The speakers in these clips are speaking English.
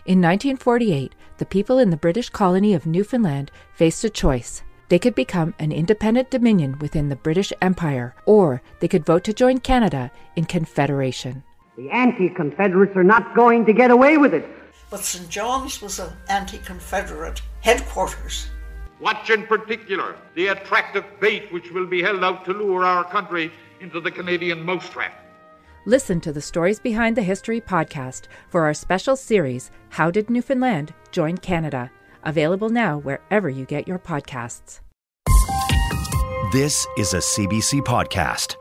In 1948, the people in the British colony of Newfoundland faced a choice. They could become an independent dominion within the British Empire, or they could vote to join Canada in Confederation. The anti-Confederates are not going to get away with it. But St. John's was an anti-Confederate headquarters. Watch in particular the attractive bait which will be held out to lure our country into the Canadian mousetrap. Listen to the Stories Behind the History podcast for our special series, How Did Newfoundland Join Canada? Available now wherever you get your podcasts. This is a CBC podcast.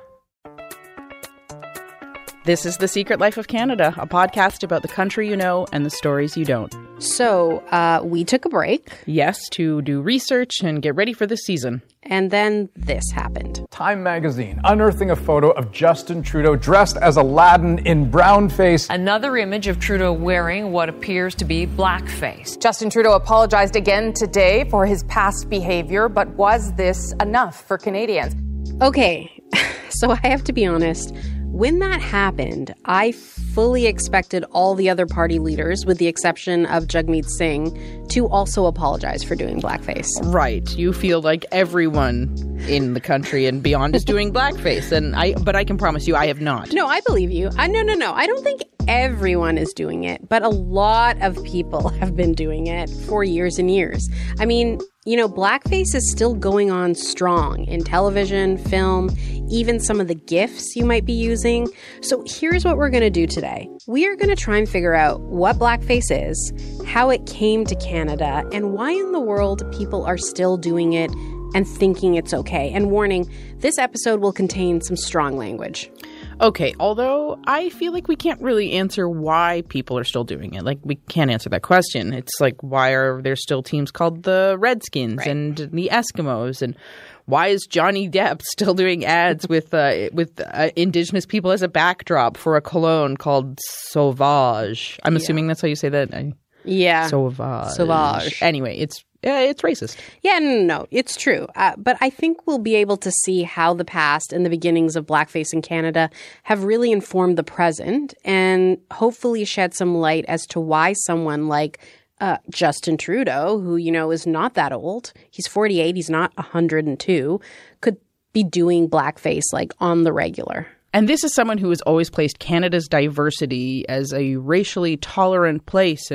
This is The Secret Life of Canada, a podcast about the country you know and the stories you don't. So, we took a break. Yes, to do research and get ready for this season. And then this happened. Time magazine unearthing a photo of Justin Trudeau dressed as Aladdin in brownface. Another image of Trudeau wearing what appears to be blackface. Justin Trudeau apologized again today for his past behavior, but was this enough for Canadians? Okay, so I have to be honest. When that happened, I fully expected all the other party leaders, with the exception of Jagmeet Singh, to also apologize for doing blackface. Right. You feel like everyone in the country and beyond is doing blackface. But I can promise you I have not. No, I believe you. No. I don't think everyone is doing it, but a lot of people have been doing it for years and years. I mean, blackface is still going on strong in television, film, even some of the GIFs you might be using. So here's what we're going to do today. We are going to try and figure out what blackface is, how it came to Canada, and why in the world people are still doing it and thinking it's okay. And warning, this episode will contain some strong language. Okay, although I feel like we can't really answer why people are still doing it. Like, we can't answer that question. It's like, why are there still teams called the Redskins and the Eskimos? And why is Johnny Depp still doing ads with Indigenous people as a backdrop for a cologne called Sauvage? I'm assuming that's how you say that. Yeah. Sauvage. Anyway, it's racist. Yeah, no, it's true. But I think we'll be able to see how the past and the beginnings of blackface in Canada have really informed the present and hopefully shed some light as to why someone like Justin Trudeau, who, is not that old, he's 48, he's not 102, could be doing blackface like on the regular. And this is someone who has always placed Canada's diversity as a racially tolerant place.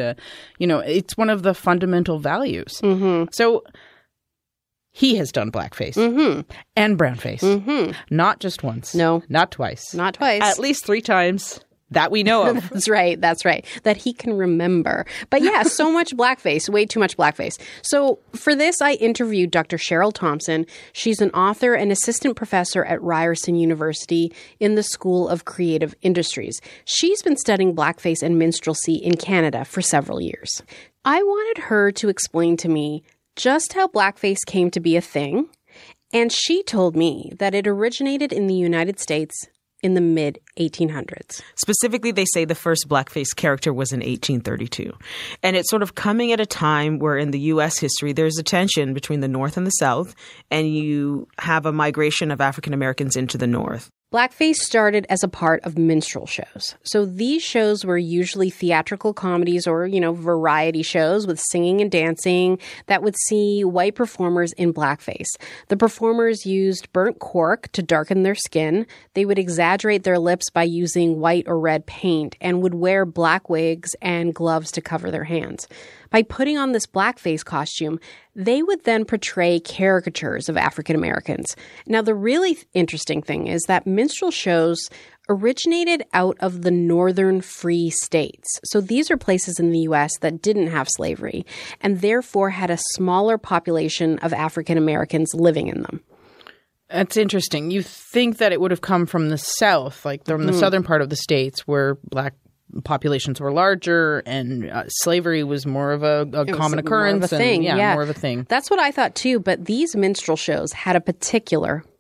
It's one of the fundamental values. Mm-hmm. So he has done blackface and brownface. Not just once. No. Not twice. Not twice. At least 3 times. That we know of. That's right. That he can remember. But yeah, so much blackface, way too much blackface. So for this, I interviewed Dr. Cheryl Thompson. She's an author and assistant professor at Ryerson University in the School of Creative Industries. She's been studying blackface and minstrelsy in Canada for several years. I wanted her to explain to me just how blackface came to be a thing. And she told me that it originated in the United States in the mid-1800s. Specifically, they say the first blackface character was in 1832. And it's sort of coming at a time where in the U.S. history, there's a tension between the North and the South, and you have a migration of African Americans into the North. Blackface started as a part of minstrel shows. So these shows were usually theatrical comedies or, variety shows with singing and dancing that would see white performers in blackface. The performers used burnt cork to darken their skin. They would exaggerate their lips by using white or red paint and would wear black wigs and gloves to cover their hands. By putting on this blackface costume, they would then portray caricatures of African Americans. Now, the really interesting thing is that minstrel shows originated out of the northern free states. So these are places in the U.S. that didn't have slavery and therefore had a smaller population of African Americans living in them. That's interesting. You think that it would have come from the South, like from the southern part of the states where black populations were larger and slavery was more of a common occurrence. More of a thing. More of a thing. That's what I thought too. But these minstrel shows had a particular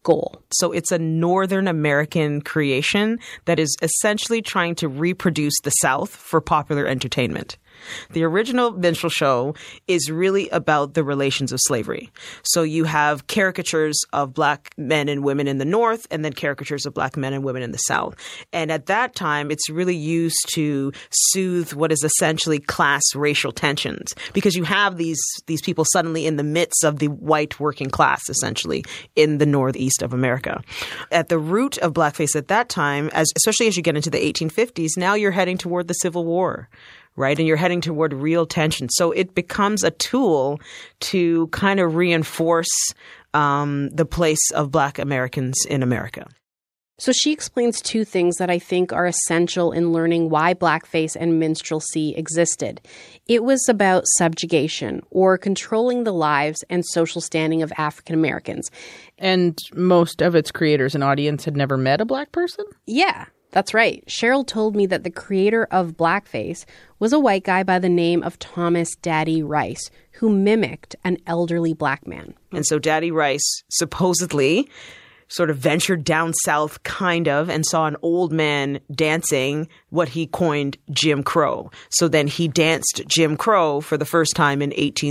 goal. So it's a Northern American creation that is essentially trying to reproduce the South for popular entertainment. The original minstrel show is really about the relations of slavery. So you have caricatures of black men and women in the North and then caricatures of black men and women in the South. And at that time, it's really used to soothe what is essentially class racial tensions, because you have these people suddenly in the midst of the white working class, essentially, in the Northeast of America. At the root of blackface at that time, especially as you get into the 1850s, now you're heading toward the Civil War. Right. And you're heading toward real tension. So it becomes a tool to kind of reinforce the place of Black Americans in America. So she explains two things that I think are essential in learning why blackface and minstrelsy existed. It was about subjugation, or controlling the lives and social standing of African Americans. And most of its creators and audience had never met a black person? Yeah. That's right. Cheryl told me that the creator of blackface was a white guy by the name of Thomas Daddy Rice, who mimicked an elderly black man. And so Daddy Rice supposedly sort of ventured down south, kind of, and saw an old man dancing what he coined Jim Crow. So then he danced Jim Crow for the first time in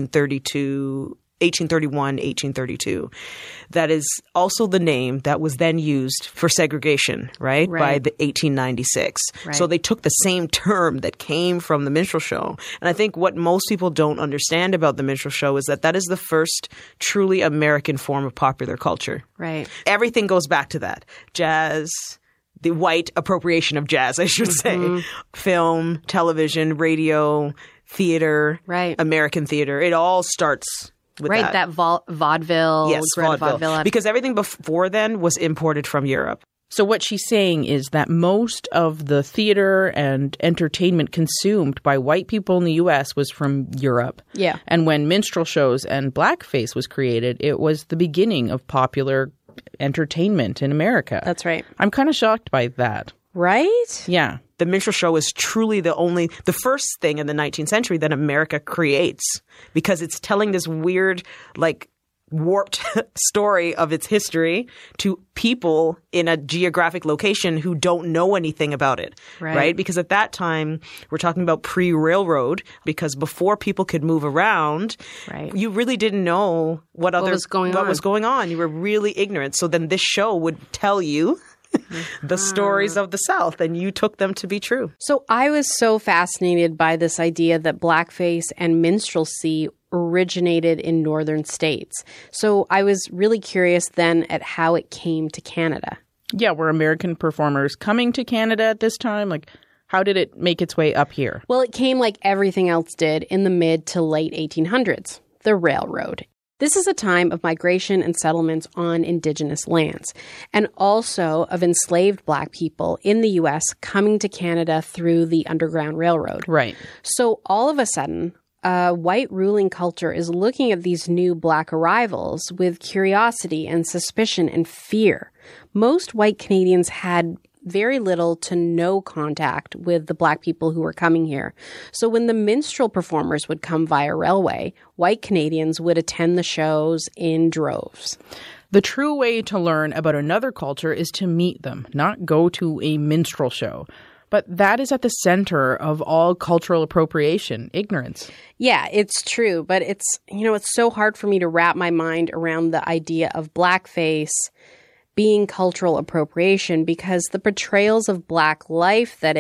1832. That is also the name that was then used for segregation, right? By the 1896. Right. So they took the same term that came from the minstrel show. And I think what most people don't understand about the minstrel show is that is the first truly American form of popular culture. Right. Everything goes back to that. Jazz, the white appropriation of jazz, I should say. Film, television, radio, theater, American theater. It all starts with that vaudeville. Yes, vaudeville. Because everything before then was imported from Europe. So what she's saying is that most of the theater and entertainment consumed by white people in the U.S. was from Europe. Yeah. And when minstrel shows and blackface was created, it was the beginning of popular entertainment in America. That's right. I'm kind of shocked by that. Right? Yeah. The minstrel show is truly the first thing in the 19th century that America creates, because it's telling this weird, warped story of its history to people in a geographic location who don't know anything about it, right? Because at that time, we're talking about pre-railroad, because before people could move around, you really didn't know what was going on. You were really ignorant. So then this show would tell you the stories of the South, and you took them to be true. So I was so fascinated by this idea that blackface and minstrelsy originated in northern states. So I was really curious then at how it came to Canada. Yeah, were American performers coming to Canada at this time? How did it make its way up here? Well, it came like everything else did in the mid to late 1800s, the railroad. This is a time of migration and settlements on indigenous lands, and also of enslaved black people in the U.S. coming to Canada through the Underground Railroad. Right. So all of a sudden, white ruling culture is looking at these new black arrivals with curiosity and suspicion and fear. Most white Canadians had very little to no contact with the black people who were coming here. So when the minstrel performers would come via railway, white Canadians would attend the shows in droves. The true way to learn about another culture is to meet them, not go to a minstrel show. But that is at the center of all cultural appropriation, ignorance. Yeah, it's true. But it's so hard for me to wrap my mind around the idea of blackface being cultural appropriation, because the portrayals of black life that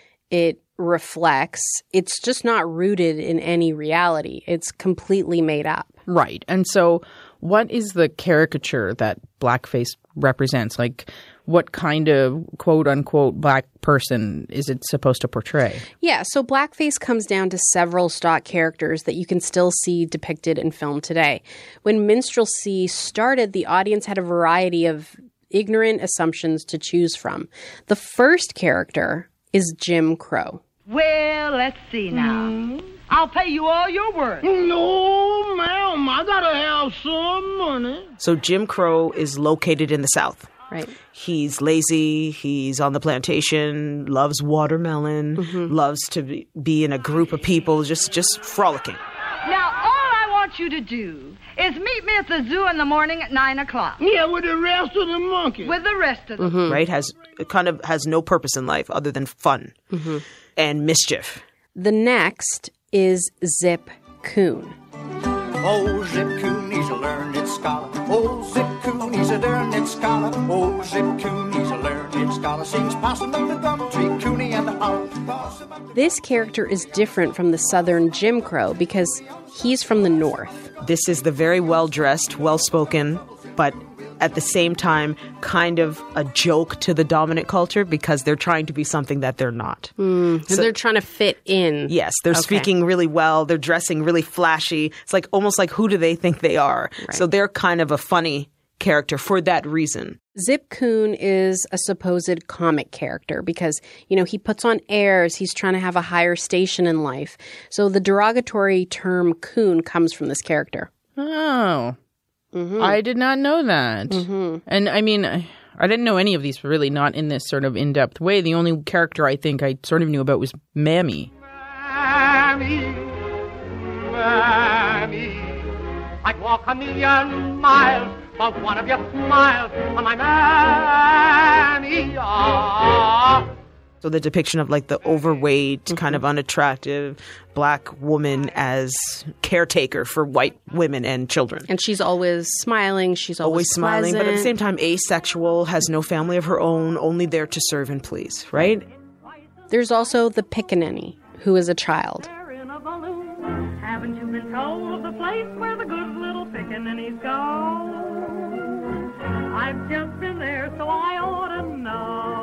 it reflects, it's just not rooted in any reality. It's completely made up. Right. And so what is the caricature that blackface represents? What kind of quote-unquote black person is it supposed to portray? Yeah, so blackface comes down to several stock characters that you can still see depicted in film today. When minstrelsy started, the audience had a variety of ignorant assumptions to choose from. The first character is Jim Crow. Well, let's see now. I'll pay you all your worth. No, ma'am, I gotta have some money. So Jim Crow is located in the South. Right. He's lazy, he's on the plantation, loves watermelon, loves to be in a group of people, just frolicking. Now, all I want want you to do is meet me at the zoo in the morning at 9 o'clock. Yeah, with the rest of the monkeys. With the rest of them. Mm-hmm. Right? Has no purpose in life other than fun and mischief. The next is Zip Coon. Oh, Zip Coon, he's a learned scholar. Oh, Zip Coon, he's a learned scholar. Oh, Zip Coon, he's a learned scholar. Sings Possum up the gum tree, Cooney and the Hollow. This character is different from the Southern Jim Crow because he's from the North. This is the very well-dressed, well-spoken, but at the same time kind of a joke to the dominant culture because they're trying to be something that they're not. So they're trying to fit in. Yes, they're speaking really well. They're dressing really flashy. It's like almost like, who do they think they are? Right. So they're kind of a funny character for that reason. Zip Coon is a supposed comic character because, he puts on airs. He's trying to have a higher station in life. So the derogatory term coon comes from this character. Oh. Mm-hmm. I did not know that. Mm-hmm. And I mean, I didn't know any of these, really not in this sort of in-depth way. The only character I think I sort of knew about was Mammy. Mammy, Mammy, I'd walk a million miles for one of your smiles on my Mammy. So the depiction of like the overweight, kind of unattractive black woman as caretaker for white women and children. And she's always smiling. She's always smiling, but at the same time asexual, has no family of her own, only there to serve and please, right? There's also the Pickaninny, who is a child. Haven't you been told of the place where the good little pickaninnies go? I've just been there, so I ought to know.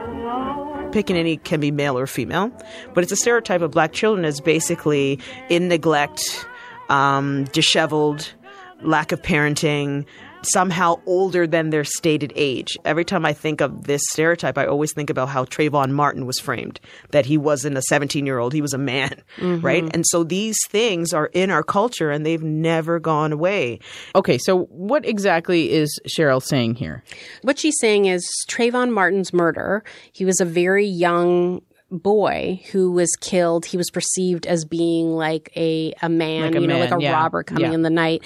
Pickaninny can be male or female, but it's a stereotype of black children as basically in neglect, disheveled, lack of parenting, somehow older than their stated age. Every time I think of this stereotype, I always think about how Trayvon Martin was framed, that he wasn't a 17-year-old, he was a man, right? And so these things are in our culture and they've never gone away. Okay, so what exactly is Cheryl saying here? What she's saying is Trayvon Martin's murder, he was a very young boy who was killed. He was perceived as being like a man, like a robber coming in the night.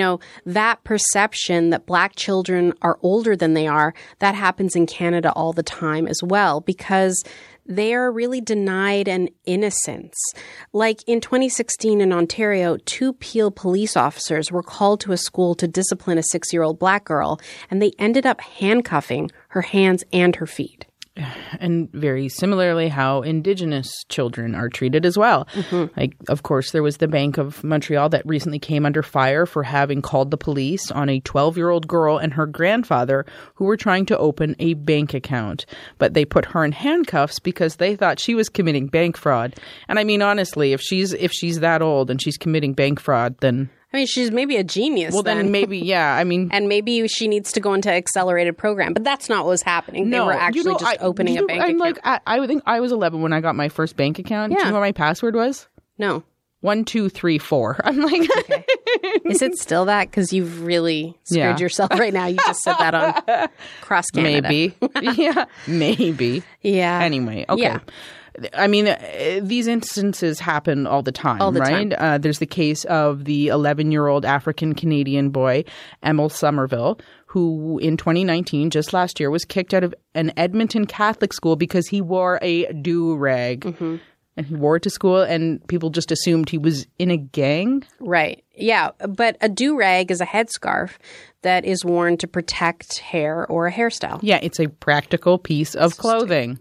That perception that black children are older than they are, that happens in Canada all the time as well because they are really denied an innocence. Like in 2016 in Ontario, 2 Peel police officers were called to a school to discipline a 6-year-old black girl, and they ended up handcuffing her hands and her feet. And very similarly, how Indigenous children are treated as well. Like, of course, there was the Bank of Montreal that recently came under fire for having called the police on a 12-year-old girl and her grandfather who were trying to open a bank account. But they put her in handcuffs because they thought she was committing bank fraud. And I mean, honestly, if she's that old and she's committing bank fraud, then... I mean, she's maybe a genius. Well, then maybe, yeah. I mean, and maybe she needs to go into accelerated program, but that's not what was happening. No, they were actually just opening a bank account. Like, I think I was 11 when I got my first bank account. Do you know what my password was? No. 1, 2, 3, 4. I'm like, okay. Is it still that? Because you've really screwed yourself right now. You just said that on Cross Canada. Maybe. Yeah. Maybe. Yeah. Anyway. Okay. Yeah. I mean, these instances happen all the time, right? There's the case of the 11-year-old African-Canadian boy, Emil Somerville, who in 2019, just last year, was kicked out of an Edmonton Catholic school because he wore a do-rag. And he wore it to school, and people just assumed he was in a gang. Right. Yeah. But a do-rag is a headscarf that is worn to protect hair or a hairstyle. Yeah, it's a practical piece of clothing.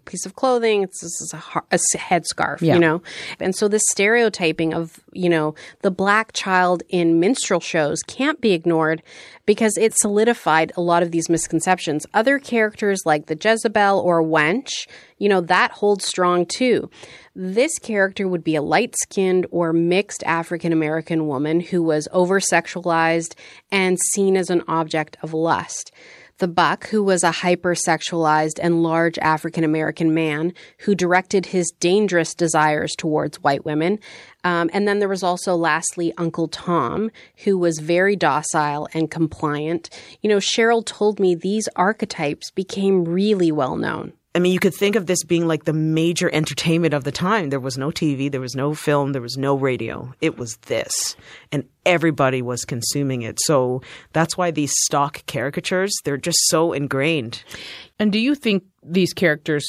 It's a headscarf, And so this stereotyping of, the black child in minstrel shows can't be ignored because it solidified a lot of these misconceptions. Other characters like the Jezebel or Wench, that holds strong too. This character would be a light-skinned or mixed African-American woman who was over-sexualized and seen as an object of lust. The Buck, who was a hypersexualized and large African-American man who directed his dangerous desires towards white women. And then there was also, lastly, Uncle Tom, who was very docile and compliant. Cheryl told me these archetypes became really well known. I mean, you could think of this being like the major entertainment of the time. There was no TV, there was no film, there was no radio. It was this. And everybody was consuming it. So that's why these stock caricatures, they're just so ingrained. And do you think these characters,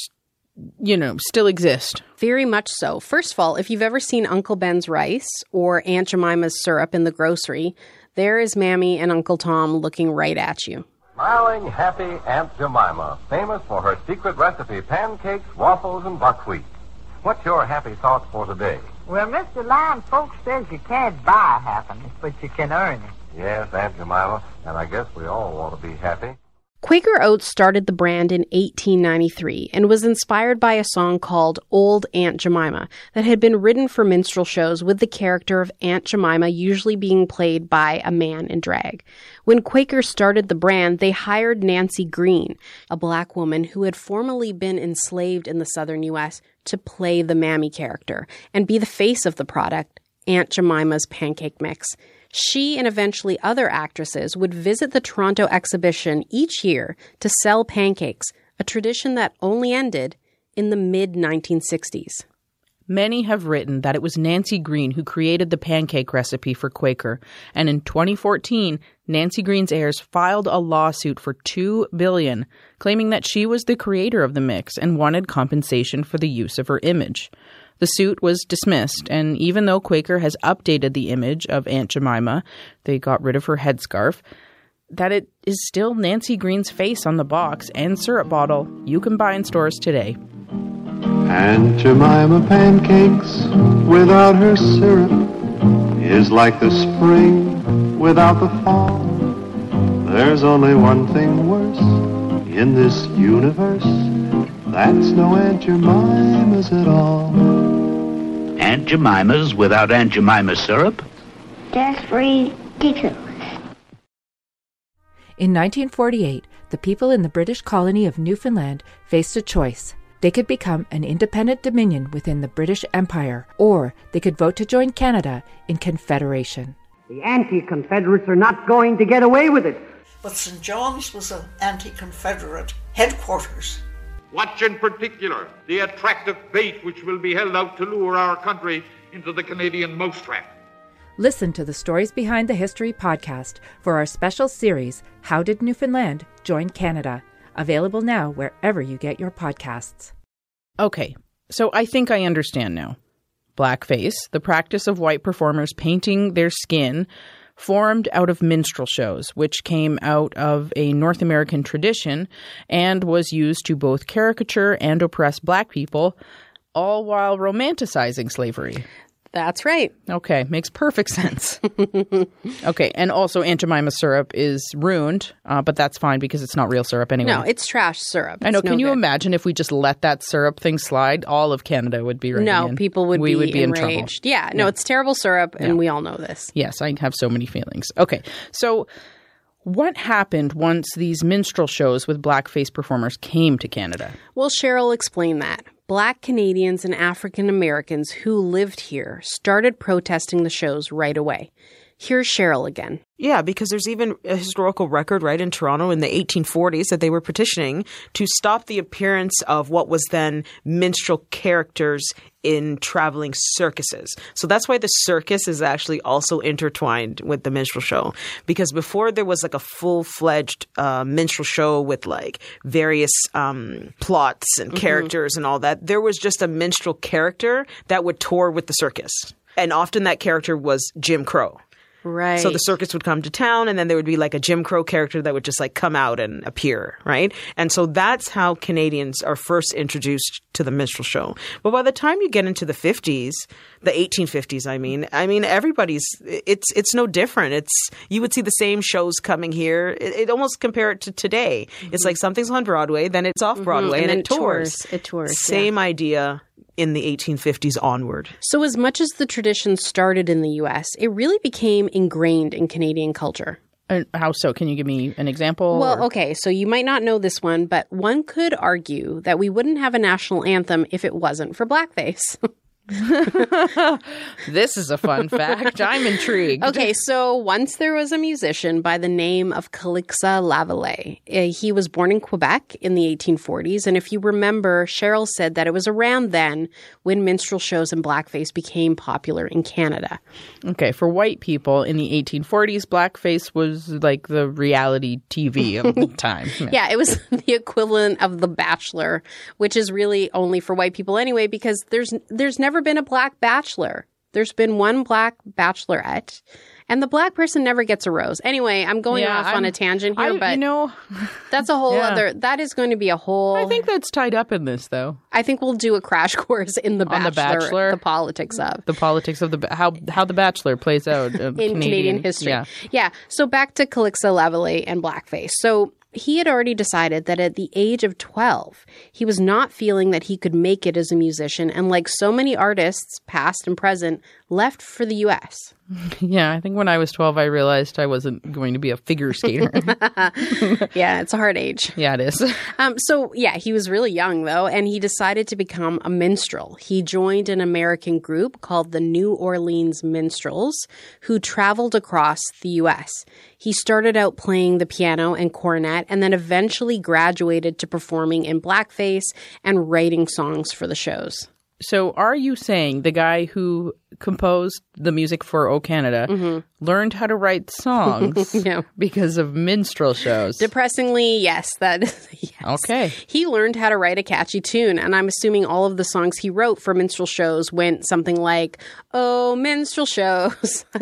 still exist? Very much so. First of all, if you've ever seen Uncle Ben's rice or Aunt Jemima's syrup in the grocery, there is Mammy and Uncle Tom looking right at you. Smiling, happy Aunt Jemima, famous for her secret recipe pancakes, waffles, and buckwheat. What's your happy thoughts for today? Well, Mr. Lyon, folks says you can't buy happiness, but you can earn it. Yes, Aunt Jemima, and I guess we all want to be happy. Quaker Oats started the brand in 1893 and was inspired by a song called Old Aunt Jemima that had been written for minstrel shows with the character of Aunt Jemima usually being played by a man in drag. When Quaker started the brand, they hired Nancy Green, a black woman who had formerly been enslaved in the southern U.S., to play the Mammy character and be the face of the product, Aunt Jemima's pancake mix. She and eventually other actresses would visit the Toronto exhibition each year to sell pancakes, a tradition that only ended in the mid-1960s. Many have written that it was Nancy Green who created the pancake recipe for Quaker, and in 2014, Nancy Green's heirs filed a lawsuit for $2 billion, claiming that she was the creator of the mix and wanted compensation for the use of her image. The suit was dismissed, and even though Quaker has updated the image of Aunt Jemima, they got rid of her headscarf, that it is still Nancy Green's face on the box and syrup bottle you can buy in stores today. Aunt Jemima pancakes without her syrup is like the spring without the fall. There's only one thing worse in this universe. That's no Aunt Jemima's at all. Aunt Jemima's without Aunt Jemima syrup? That's ridiculous. In 1948, the people in the British colony of Newfoundland faced a choice. They could become an independent dominion within the British Empire, or they could vote to join Canada in Confederation. The anti-Confederates are not going to get away with it. But St. John's was an anti-Confederate headquarters. Watch in particular the attractive bait which will be held out to lure our country into the Canadian mousetrap. Listen to the Stories Behind the History podcast for our special series, How Did Newfoundland Join Canada? Available now wherever you get your podcasts. Okay, so I think I understand now. Blackface, the practice of white performers painting their skin, formed out of minstrel shows, which came out of a North American tradition and was used to both caricature and oppress black people, all while romanticizing slavery. That's right. Okay, makes perfect sense. Okay, and also Aunt Jemima syrup is ruined, but that's fine because it's not real syrup anyway. No, it's trash syrup. I know. Can you imagine if we just let that syrup thing slide? All of Canada would be No, people would be enraged. in trouble. Yeah, no, it's terrible syrup, and we all know this. Yes, I have so many feelings. Okay, so what happened once these minstrel shows with blackface performers came to Canada? Well, Cheryl explained that. Black Canadians and African Americans who lived here started protesting the shows right away. Here's Cheryl again. Yeah, because there's even a historical record, right, in Toronto in the 1840s that they were petitioning to stop the appearance of what was then minstrel characters in traveling circuses. So that's why the circus is actually also intertwined with the minstrel show. Because before there was like a full-fledged minstrel show with like various plots and characters and all that, there was just a minstrel character that would tour with the circus. And often that character was Jim Crow. Right. So the circus would come to town and then there would be like a Jim Crow character that would just like come out and appear, right? And so that's how Canadians are first introduced to the minstrel show. But by the time you get into the 50s, the 1850s, I mean everybody's it's no different. You would see the same shows coming here. It almost compare it to today. Mm-hmm. It's like something's on Broadway, then it's off Broadway and it tours. It tours. Same idea in the 1850s onward. So as much as the tradition started in the U.S., it really became ingrained in Canadian culture. How so? Can you give me an example? Well, okay, so you might not know this one, but one could argue that we wouldn't have a national anthem if it wasn't for blackface. This is a fun fact. I'm intrigued. Okay, so once there was a musician by the name of Calixa Lavallée. He was born in Quebec in the 1840s. And if you remember, Cheryl said that it was around then when minstrel shows and blackface became popular in Canada. Okay, for white people in the 1840s, blackface was like the reality TV of the time. Yeah, it was the equivalent of The Bachelor, which is really only for white people anyway, because there's never been a black bachelor. There's been one black bachelorette, and the black person never gets a rose. Anyway, I'm going off on a tangent here, but that's a whole other. That is going to be a whole. I think that's tied up in this, though. I think we'll do a crash course in The Bachelor, the politics of how The Bachelor plays out in Canadian history. Yeah. So back to Calixa Lavallée and blackface. So he had already decided that at the age of 12, he was not feeling that he could make it as a musician, and like so many artists, past and present, left for the U.S. Yeah, I think when I was 12, I realized I wasn't going to be a figure skater. Yeah, it's a hard age. Yeah, it is. So, he was really young, though, and he decided to become a minstrel. He joined an American group called the New Orleans Minstrels, who traveled across the U.S. He started out playing the piano and cornet, and then eventually graduated to performing in blackface and writing songs for the shows. So are you saying the guy who composed the music for O Canada learned how to write songs because of minstrel shows? Depressingly, yes. Yes. Okay. He learned how to write a catchy tune, and I'm assuming all of the songs he wrote for minstrel shows went something like, "Oh, minstrel shows." Right.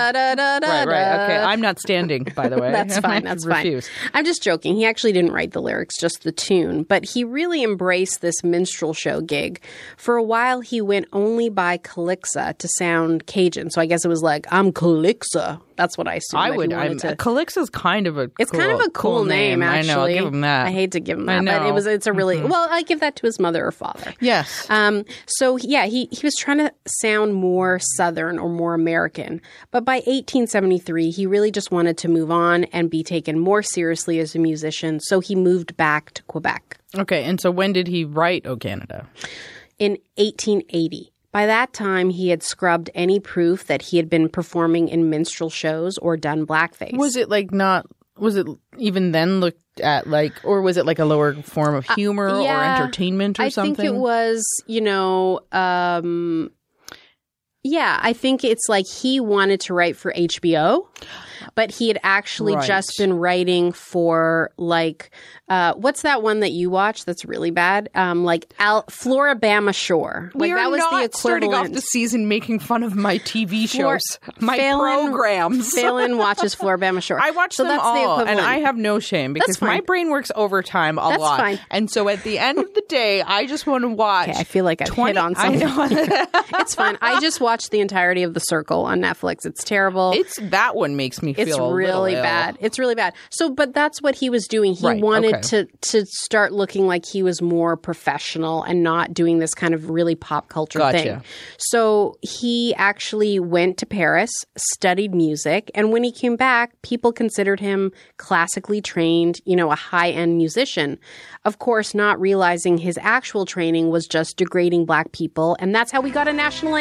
Okay. I'm not standing, by the way. That's fine. That's fine. I'm just joking. He actually didn't write the lyrics, just the tune. But he really embraced this minstrel show gig. For a while, he went only by Calixa to sound Cajun. So I guess it was like, I'm Calixa. That's what I assumed. Calixa's kind of a cool name, actually. I know, I'll give him that. I hate to give him that, but it's a really well, I give that to his mother or father. Yes. So he was trying to sound more Southern or more American. But by 1873, he really just wanted to move on and be taken more seriously as a musician. So he moved back to Quebec. Okay, and so when did he write O Canada? In 1880. By that time, he had scrubbed any proof that he had been performing in minstrel shows or done blackface. Was it even then looked at like, or was it like a lower form of humor or entertainment or something? I think it was, I think it's like he wanted to write for HBO, but he had actually just been writing for like, what's that one that you watch that's really bad? Floribama Shore. We are not starting off the season making fun of my TV shows, programs. Phelan watches Floribama Shore. I watch them all, and I have no shame because my brain works overtime a lot. That's fine. And so at the end of the day, I just want to watch. Okay, I feel like I've hit on something. It's fine. I just watched the entirety of The Circle on Netflix. It's terrible. That one makes me feel really bad. It's really bad. So, but that's what he was doing. He wanted to start looking like he was more professional and not doing this kind of really pop culture thing. So he actually went to Paris, studied music, and when he came back, people considered him classically trained, a high-end musician. Of course, not realizing his actual training was just degrading black people, and that's how we got a national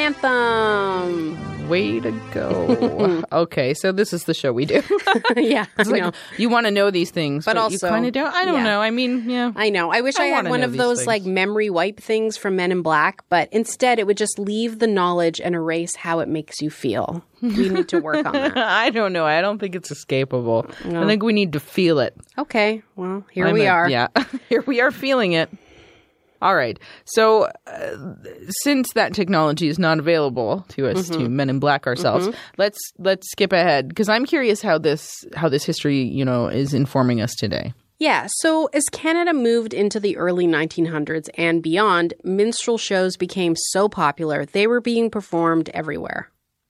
anthem. Way to go. Okay, so this is the show we do. Yeah, it's like, you want to know these things, but also, you kind of don't. I don't know. I mean, I know. I wish I had one of those like memory wipe things from Men in Black, but instead it would just leave the knowledge and erase how it makes you feel. We need to work on that. I don't know. I don't think it's escapable. No. I think we need to feel it. Okay. Well, here we are. Yeah. Here we are feeling it. All right. So since that technology is not available to us, to Men in Black ourselves, let's skip ahead because I'm curious how this history, is informing us today. Yeah, so as Canada moved into the early 1900s and beyond, minstrel shows became so popular, they were being performed everywhere.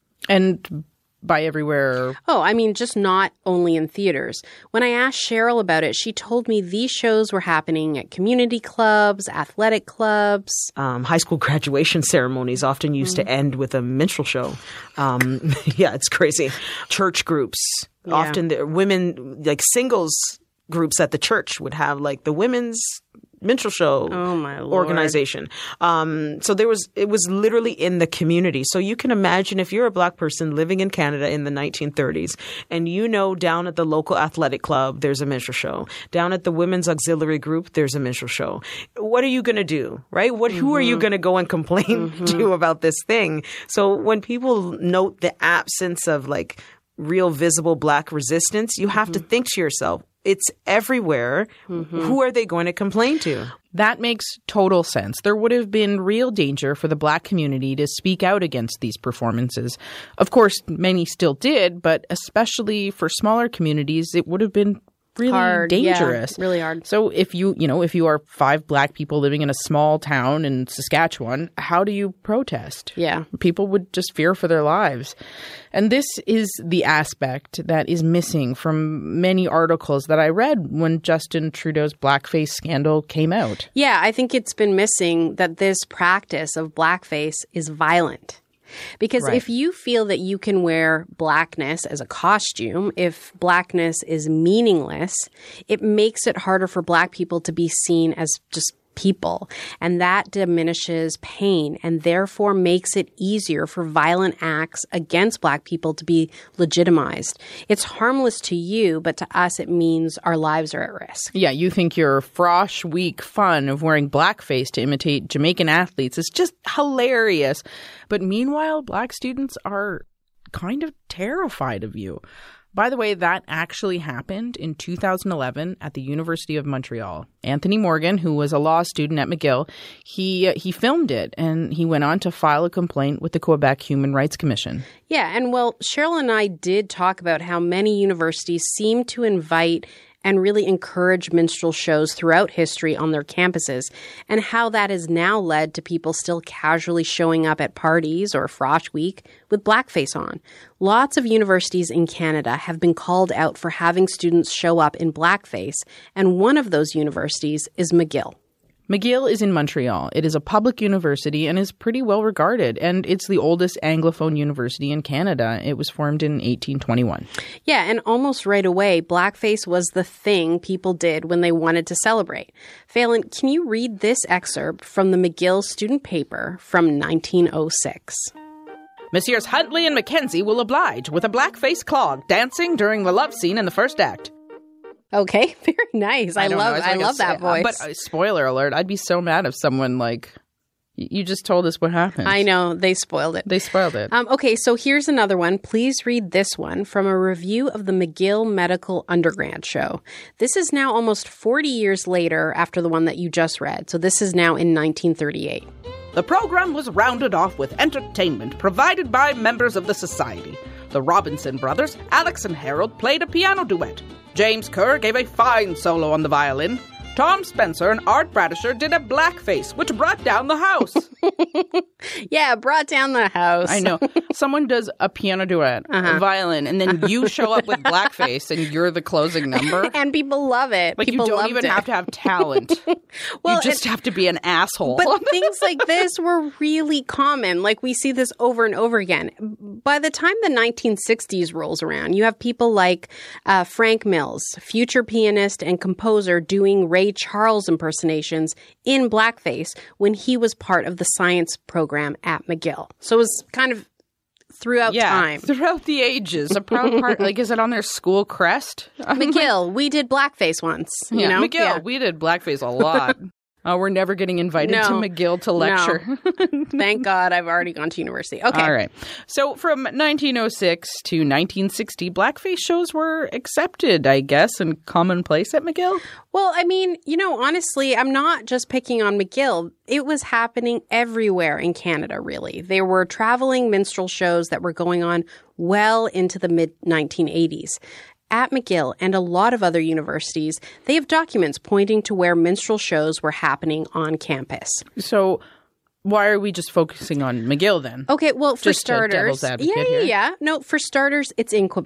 And by everywhere? Oh, I mean, just not only in theaters. When I asked Cheryl about it, she told me these shows were happening at community clubs, athletic clubs. High school graduation ceremonies often used to end with a minstrel show. It's crazy. Church groups. Yeah. Often the women, like singles groups at the church would have like the women's minstrel show organization. So it was literally in the community. So you can imagine if you're a Black person living in Canada in the 1930s and down at the local athletic club, there's a minstrel show. Down at the women's auxiliary group, there's a minstrel show. What are you going to do, right? Who are you going to go and complain to about this thing? So when people note the absence of like real visible Black resistance, you have to think to yourself, it's everywhere. Who are they going to complain to? That makes total sense. There would have been real danger for the Black community to speak out against these performances. Of course, many still did, but especially for smaller communities, it would have been really dangerous. Yeah, really hard. So if you are 5 Black people living in a small town in Saskatchewan, how do you protest? Yeah. People would just fear for their lives. And this is the aspect that is missing from many articles that I read when Justin Trudeau's blackface scandal came out. Yeah, I think it's been missing that this practice of blackface is violent. Because if you feel that you can wear Blackness as a costume, if Blackness is meaningless, it makes it harder for Black people to be seen as just people. And that diminishes pain and therefore makes it easier for violent acts against Black people to be legitimized. It's harmless to you, but to us it means our lives are at risk. Yeah, you think your frosh, weak fun of wearing blackface to imitate Jamaican athletes is just hilarious. But meanwhile, Black students are kind of terrified of you. By the way, that actually happened in 2011 at the University of Montreal. Anthony Morgan, who was a law student at McGill, he filmed it, and he went on to file a complaint with the Quebec Human Rights Commission. Yeah, and Cheryl and I did talk about how many universities seem to invite and really encourage minstrel shows throughout history on their campuses, and how that has now led to people still casually showing up at parties or Frosh Week with blackface on. Lots of universities in Canada have been called out for having students show up in blackface, and one of those universities is McGill. McGill is in Montreal. It is a public university and is pretty well regarded, and it's the oldest Anglophone university in Canada. It was formed in 1821. Yeah, and almost right away, blackface was the thing people did when they wanted to celebrate. Phelan, can you read this excerpt from the McGill student paper from 1906? Messrs. Huntley and Mackenzie will oblige with a blackface clog dancing during the love scene in the first act. Okay, very nice. I love that voice. But spoiler alert, I'd be so mad if someone you just told us what happened. I know, they spoiled it. Okay, so here's another one. Please read this one from a review of the McGill Medical Undergrad show. This is now almost 40 years later after the one that you just read. So this is now in 1938. The program was rounded off with entertainment provided by members of the society. The Robinson brothers, Alex and Harold, played a piano duet. James Kerr gave a fine solo on the violin. Tom Spencer and Art Bradisher did a blackface, which brought down the house. Yeah, brought down the house. I know. Someone does a piano duet, a violin, and then you show up with blackface and you're the closing number. And people love it. You don't even have to have talent. You just have to be an asshole. But things like this were really common. We see this over and over again. By the time the 1960s rolls around, you have people like Frank Mills, future pianist and composer, doing Ray Charles impersonations in blackface when he was part of the science program at McGill. So it was kind of throughout time. Throughout the ages. A proud part, is it on their school crest? McGill, we did blackface once. You know? McGill, we did blackface a lot. We're never getting invited to McGill to lecture. No. Thank God I've already gone to university. Okay. All right. So from 1906 to 1960, blackface shows were accepted, I guess, and commonplace at McGill? Well, honestly, I'm not just picking on McGill. It was happening everywhere in Canada, really. There were traveling minstrel shows that were going on well into the mid-1980s. At McGill and a lot of other universities, they have documents pointing to where minstrel shows were happening on campus. So why are we just focusing on McGill then? Okay, well, for just starters, devil's advocate here. No, for starters, it's in Quebec.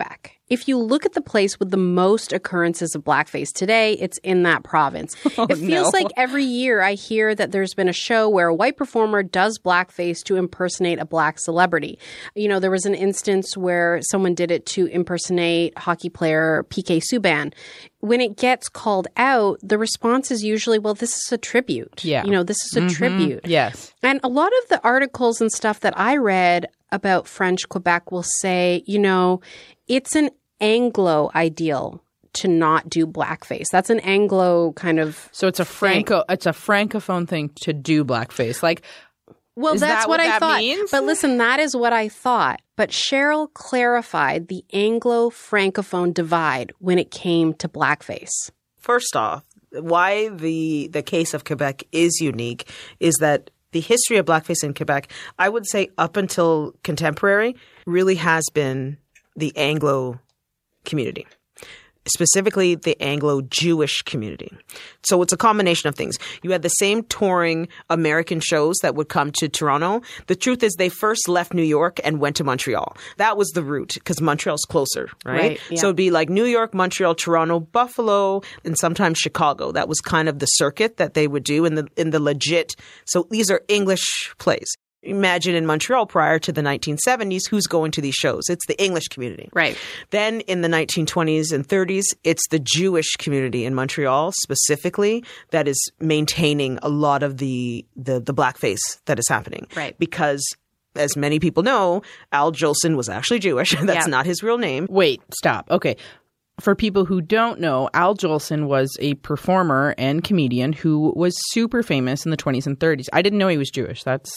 If you look at the place with the most occurrences of blackface today, it's in that province. It feels like every year I hear that there's been a show where a white performer does blackface to impersonate a black celebrity. You know, there was an instance where someone did it to impersonate hockey player P.K. Subban. When it gets called out, the response is usually, well, this is a tribute. Yeah. You know, this is a tribute. Yes. And a lot of the articles and stuff that I read about French Quebec will say, you know, it's an Anglo ideal to not do blackface. That's an Anglo kind of So it's a francophone thing to do blackface. Like, well, that's what I thought. Means? But listen, that is what I thought. But Cheryl clarified the Anglo-Francophone divide when it came to blackface. First off, why the case of Quebec is unique is that the history of blackface in Quebec, I would say up until contemporary, really has been the Anglo community, specifically the Anglo-Jewish community. So it's a combination of things. You had the same touring American shows that would come to Toronto. The truth is they first left New York and went to Montreal. That was the route because Montreal's closer, right? Yeah. So it'd be like New York, Montreal, Toronto, Buffalo, and sometimes Chicago. That was kind of the circuit that they would do in the legit. So these are English plays. Imagine in Montreal prior to the 1970s, who's going to these shows? It's the English community. Right. Then in the 1920s and 30s, it's the Jewish community in Montreal specifically that is maintaining a lot of the blackface that is happening. Right. Because as many people know, Al Jolson was actually Jewish. That's not his real name. Wait, stop. Okay. For people who don't know, Al Jolson was a performer and comedian who was super famous in the 20s and 30s. I didn't know he was Jewish. That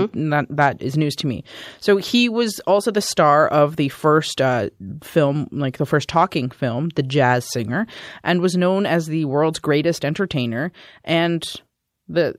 is news to me. So he was also the star of the first film, like the first talking film, The Jazz Singer, and was known as the world's greatest entertainer and the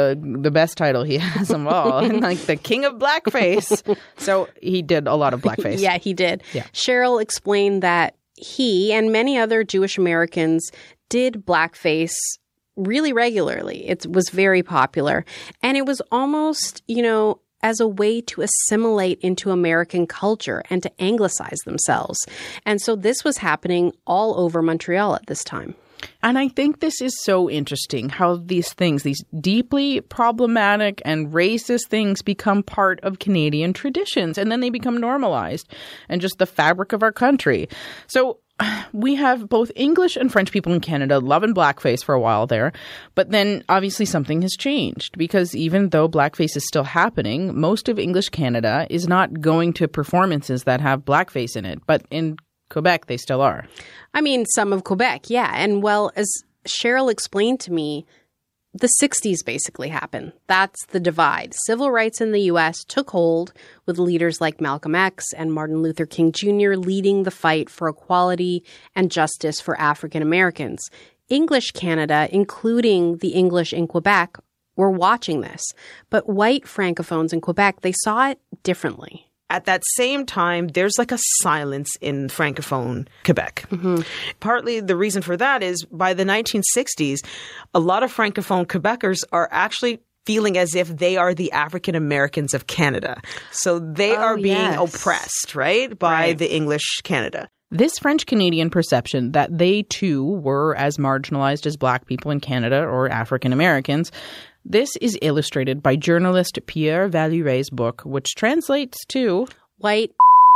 best title he has of all, like the king of blackface. So he did a lot of blackface. Yeah, he did. Yeah. Cheryl explained that he and many other Jewish Americans did blackface really regularly. It was very popular. And it was almost, you know, as a way to assimilate into American culture and to anglicize themselves. And so this was happening all over Montreal at this time. And I think this is so interesting how these things, these deeply problematic and racist things become part of Canadian traditions and then they become normalized and just the fabric of our country. So we have both English and French people in Canada loving blackface for a while there, but then obviously something has changed because even though blackface is still happening, most of English Canada is not going to performances that have blackface in it, but in Quebec, they still are. I mean, some of Quebec, yeah. And well, as Cheryl explained to me, the 60s basically happened. That's the divide. Civil rights in the U.S. took hold with leaders like Malcolm X and Martin Luther King Jr. leading the fight for equality and justice for African Americans. English Canada, including the English in Quebec, were watching this. But white Francophones in Quebec, they saw it differently. At that same time, there's like a silence in Francophone Quebec. Mm-hmm. Partly the reason for that is by the 1960s, a lot of Francophone Quebecers are actually feeling as if they are the African Americans of Canada. So they are being oppressed, right, by the English Canada. This French-Canadian perception that they too were as marginalized as Black people in Canada or African Americans, this is illustrated by journalist Pierre Valure's book, which translates to White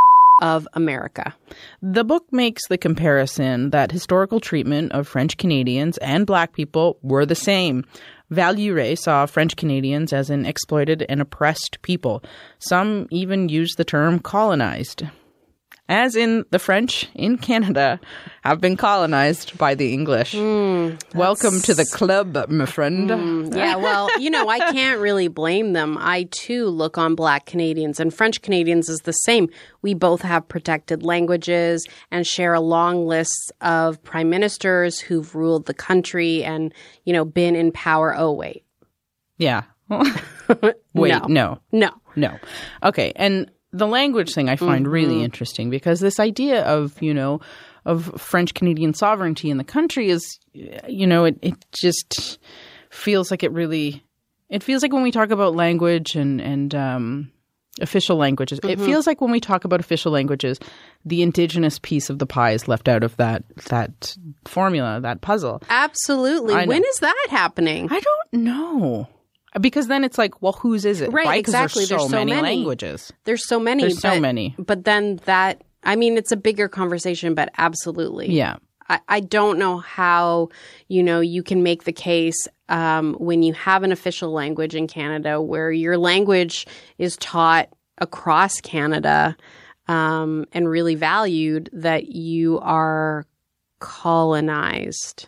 of America. The book makes the comparison that historical treatment of French Canadians and Black people were the same. Valure saw French Canadians as an exploited and oppressed people. Some even used the term colonized. As in, the French in Canada have been colonized by the English. Welcome to the club, my friend. Yeah, well, you know, I can't really blame them. I, too, look on Black Canadians, and French Canadians is the same. We both have protected languages and share a long list of prime ministers who've ruled the country and, you know, been in power. Oh, wait. Yeah. Wait, no. Okay, and the language thing I find really interesting because this idea of, you know, of French-Canadian sovereignty in the country is, you know, it just feels like it feels like when we talk about language and Official languages. It feels like when we talk about official languages, the indigenous piece of the pie is left out of that formula, that puzzle. Absolutely. When is that happening? I don't know. Because then it's like, well, whose is it? Right, exactly. There's so many languages. There's so many. But then it's a bigger conversation, but absolutely. Yeah. I don't know how, you can make the case when you have an official language in Canada where your language is taught across Canada and really valued, that you are colonized.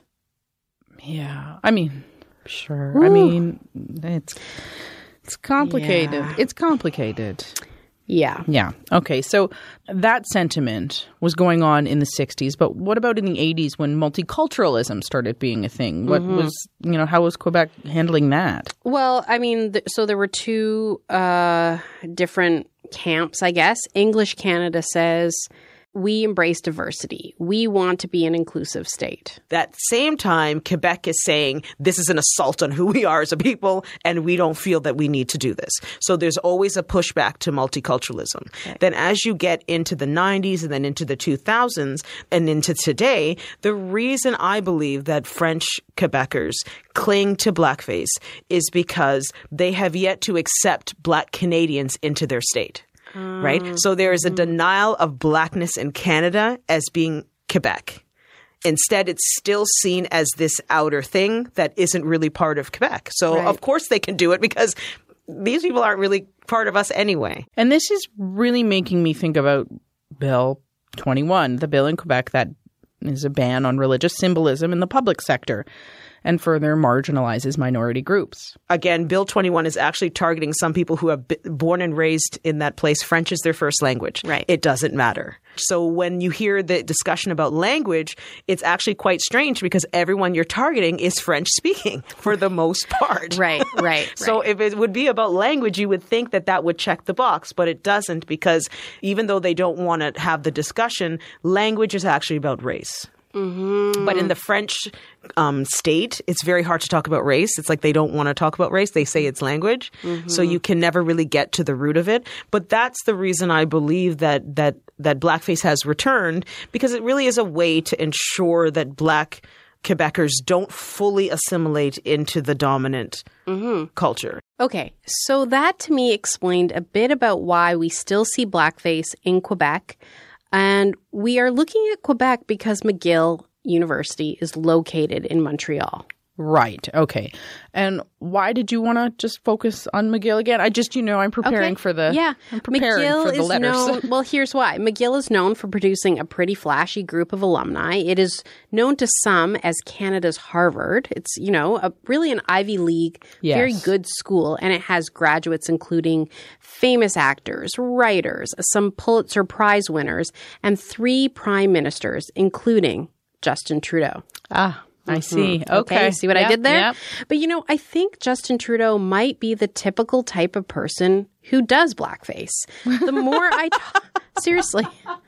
Yeah. I mean, sure. Ooh. I mean, it's complicated. Yeah. It's complicated. Yeah. Yeah. Okay. So that sentiment was going on in the 60s, but what about in the 80s when multiculturalism started being a thing? What was, how was Quebec handling that? Well, I mean, so there were two different camps, I guess. English Canada says, we embrace diversity. We want to be an inclusive state. That same time, Quebec is saying this is an assault on who we are as a people, and we don't feel that we need to do this. So there's always a pushback to multiculturalism. Okay. Then as you get into the 90s and then into the 2000s and into today, the reason I believe that French Quebecers cling to blackface is because they have yet to accept Black Canadians into their state. Right? So there is a denial of blackness in Canada as being Quebec. Instead, it's still seen as this outer thing that isn't really part of Quebec. So, Of course, they can do it because these people aren't really part of us anyway. And this is really making me think about Bill 21, the bill in Quebec that is a ban on religious symbolism in the public sector, and further marginalizes minority groups. Again, Bill 21 is actually targeting some people who have been born and raised in that place. French is their first language. Right. It doesn't matter. So when you hear the discussion about language, it's actually quite strange because everyone you're targeting is French speaking for the most part. Right. So if it would be about language, you would think that would check the box, but it doesn't, because even though they don't want to have the discussion, language is actually about race. Mm-hmm. But in the French state, it's very hard to talk about race. It's like they don't want to talk about race. They say it's language. Mm-hmm. So you can never really get to the root of it. But that's the reason I believe that blackface has returned, because it really is a way to ensure that Black Quebecers don't fully assimilate into the dominant culture. Okay, so that to me explained a bit about why we still see blackface in Quebec. And we are looking at Quebec because McGill University is located in Montreal. Right. Okay. And why did you want to just focus on McGill again? I'm preparing for the letters. Well, here's why. McGill is known for producing a pretty flashy group of alumni. It is known to some as Canada's Harvard. It's, really an Ivy League, very good school. And it has graduates including famous actors, writers, some Pulitzer Prize winners, and 3 prime ministers, including Justin Trudeau. I see. Okay. See what I did there? Yep. But, I think Justin Trudeau might be the typical type of person who does blackface. The more I talk, seriously.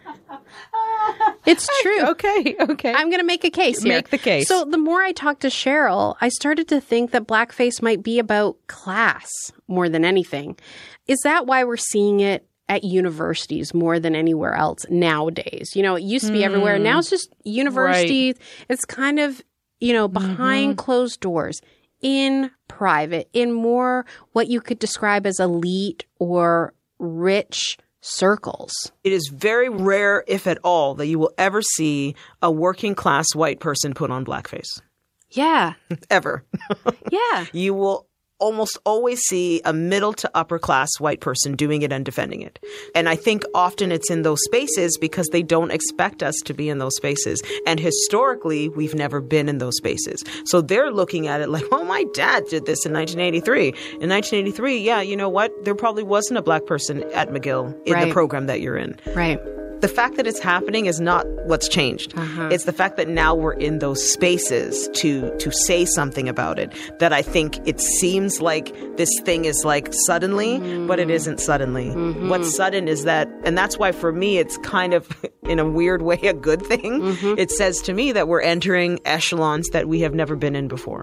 It's true. Okay. I'm going to make a case here. Make the case. So the more I talked to Cheryl, I started to think that blackface might be about class more than anything. Is that why we're seeing it at universities more than anywhere else nowadays? It used to be everywhere. Now it's just universities. Right. It's kind of, behind closed doors, in private, in more what you could describe as elite or rich circles. It is very rare, if at all, that you will ever see a working class white person put on blackface. Yeah. Ever. Yeah. You will almost always see a middle to upper class white person doing it and defending it. And I think often it's in those spaces because they don't expect us to be in those spaces. And historically, we've never been in those spaces. So they're looking at it like, oh, my dad did this in 1983. In 1983, yeah, you know what? There probably wasn't a Black person at McGill in the program that you're in. Right. The fact that it's happening is not what's changed. It's the fact that now we're in those spaces to say something about it, that I think it seems like this thing is like suddenly, but it isn't suddenly. What's sudden is that, and that's why for me it's kind of, in a weird way, a good thing. It says to me that we're entering echelons that we have never been in before.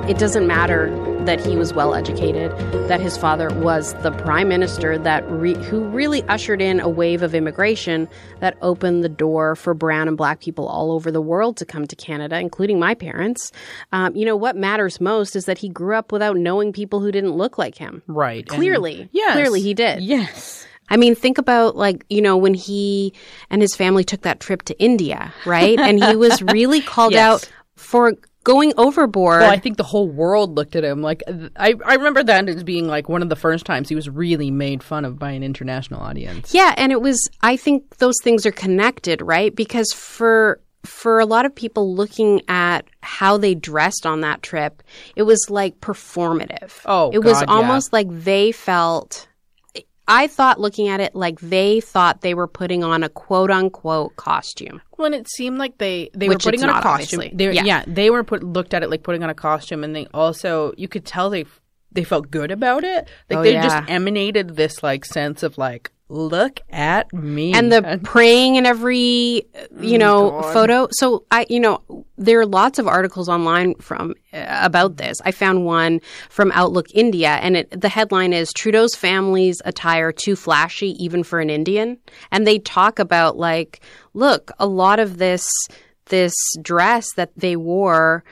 It doesn't matter that he was well educated, that his father was the prime minister who really ushered in a wave of immigration that opened the door for brown and black people all over the world to come to Canada, including my parents. What matters most is that he grew up without knowing people who didn't look like him. Right. Clearly. Yes. Clearly he did. Yes. I mean, think about, when he and his family took that trip to India, right? And he was really called out for going overboard. Well, I think the whole world looked at him like I remember that as being like one of the first times he was really made fun of by an international audience. Yeah, and I think those things are connected, right? Because for a lot of people looking at how they dressed on that trip, it was like performative. Oh, it was almost like they felt. I thought looking at it like they thought they were putting on a quote-unquote costume. Well, and it seemed like they were putting on a costume. They were looked at it like putting on a costume, and they also, you could tell they felt good about it. Like just emanated this like sense of like, look at me. And the praying in every, photo. So there are lots of articles online about this. I found one from Outlook India, and the headline is Trudeau's family's attire too flashy even for an Indian. And they talk about like, look, a lot of this dress that they wore,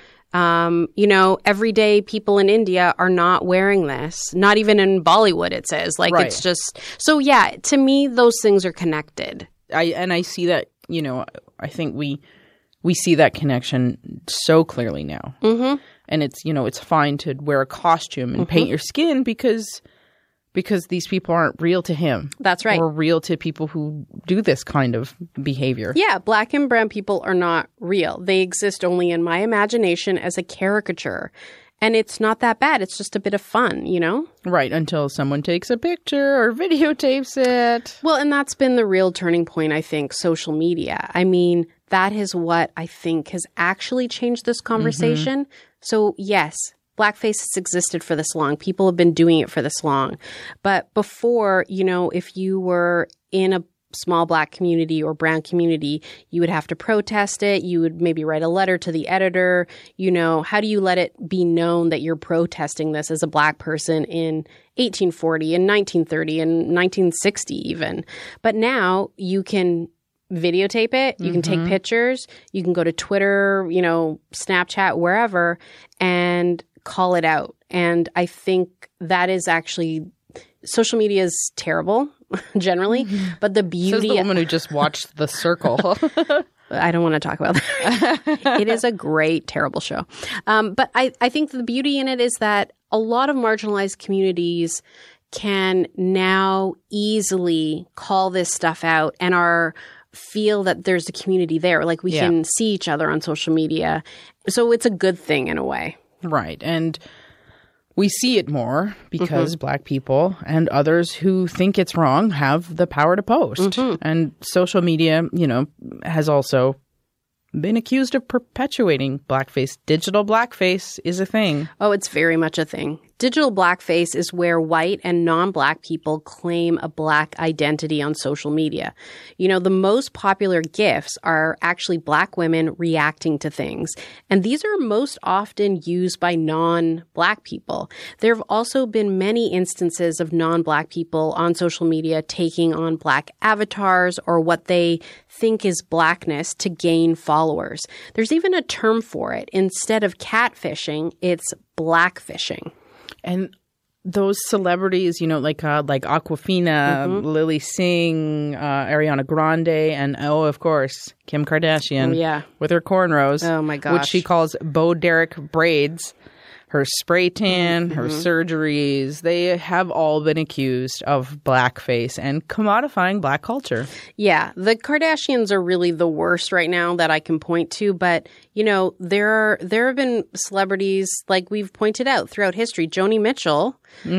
everyday people in India are not wearing this. Not even in Bollywood, it says. Like, It's just... So, yeah, to me, those things are connected. I see that, I think we see that connection so clearly now. Mm-hmm. And it's, it's fine to wear a costume and paint your skin because these people aren't real to him. That's right. Or real to people who do this kind of behavior. Yeah, black and brown people are not real. They exist only in my imagination as a caricature. And it's not that bad. It's just a bit of fun, Right, until someone takes a picture or videotapes it. Well, and that's been the real turning point, I think, social media. I mean, that is what I think has actually changed this conversation. Mm-hmm. So, yes, blackface has existed for this long. People have been doing it for this long. But before, if you were in a small black community or brown community, you would have to protest it. You would maybe write a letter to the editor. How do you let it be known that you're protesting this as a black person in 1840 and 1930 and 1960 even? But now you can videotape it. You can take pictures. You can go to Twitter, Snapchat, wherever, and call it out. And I think that is actually social media is terrible generally, but the beauty. Says the woman who just watched The Circle. I don't want to talk about that. It is a great, terrible show. But I think the beauty in it is that a lot of marginalized communities can now easily call this stuff out and feel that there's a community there. Like we can see each other on social media. So it's a good thing in a way. Right. And we see it more because black people and others who think it's wrong have the power to post. And social media, has also been accused of perpetuating blackface. Digital blackface is a thing. Oh, it's very much a thing. Digital blackface is where white and non-black people claim a black identity on social media. The most popular GIFs are actually black women reacting to things. And these are most often used by non-black people. There have also been many instances of non-black people on social media taking on black avatars or what they think is blackness to gain followers. There's even a term for it. Instead of catfishing, it's blackfishing. And those celebrities, like Awkwafina, Lily Singh, Ariana Grande, and of course, Kim Kardashian with her cornrows. Oh, my gosh. Which she calls Bo Derek braids. Her spray tan, her surgeries, they have all been accused of blackface and commodifying black culture. Yeah, the Kardashians are really the worst right now that I can point to. But, there have been celebrities, like we've pointed out throughout history. Joni Mitchell,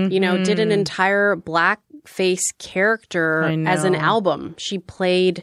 did an entire blackface character as an album. She played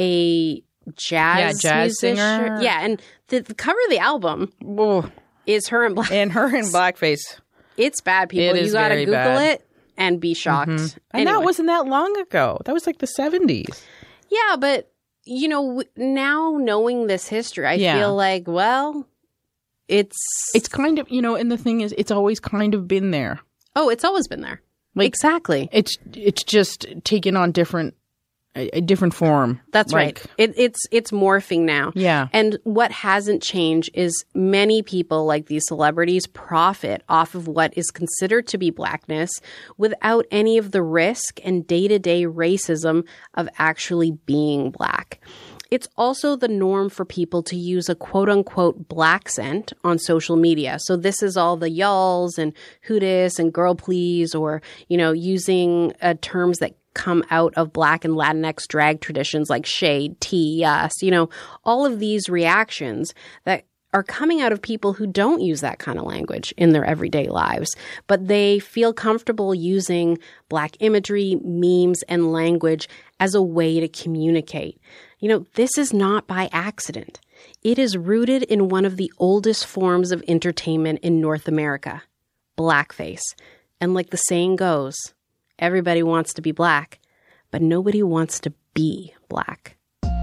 a jazz singer. Yeah, and the cover of the album... is her in blackface. And her in blackface. It's bad, people. You got to Google it and be shocked. And that wasn't that long ago. That was like the 70s. Yeah, but, now knowing this history, I feel like, well, it's kind of, and the thing is, it's always kind of been there. Oh, it's always been there. Like, exactly. It's just taken on a different form. That's right. It's morphing now. Yeah. And what hasn't changed is many people, like these celebrities, profit off of what is considered to be blackness without any of the risk and day-to-day racism of actually being black. It's also the norm for people to use a quote-unquote blaccent on social media. So this is all the y'alls and who dis and girl please, or, using terms that come out of Black and Latinx drag traditions like shade, tea, yes, all of these reactions that are coming out of people who don't use that kind of language in their everyday lives, but they feel comfortable using Black imagery, memes, and language as a way to communicate. This is not by accident. It is rooted in one of the oldest forms of entertainment in North America, blackface. And like the saying goes, everybody wants to be black, but nobody wants to be black.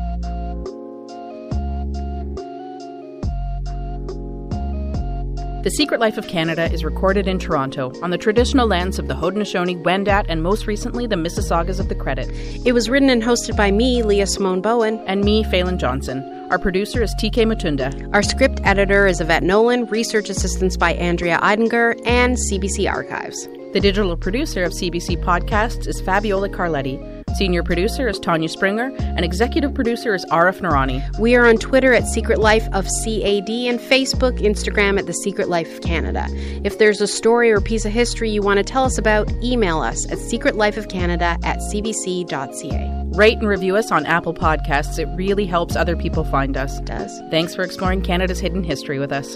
The Secret Life of Canada is recorded in Toronto on the traditional lands of the Haudenosaunee, Wendat, and most recently the Mississaugas of the Credit. It was written and hosted by me, Leah Simone Bowen. And me, Phelan Johnson. Our producer is TK Mutunda. Our script editor is Yvette Nolan, research assistance by Andrea Eidinger, and CBC Archives. The digital producer of CBC Podcasts is Fabiola Carletti. Senior producer is Tanya Springer, and executive producer is Arif Narani. We are on Twitter at Secret Life of CAD and Facebook, Instagram at The Secret Life of Canada. If there's a story or piece of history you want to tell us about, email us at secretlifeofcanada@cbc.ca. Rate and review us on Apple Podcasts. It really helps other people find us. It does. Thanks for exploring Canada's hidden history with us.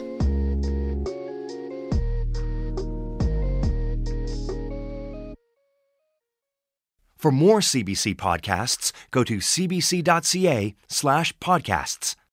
For more CBC podcasts, go to cbc.ca/podcasts.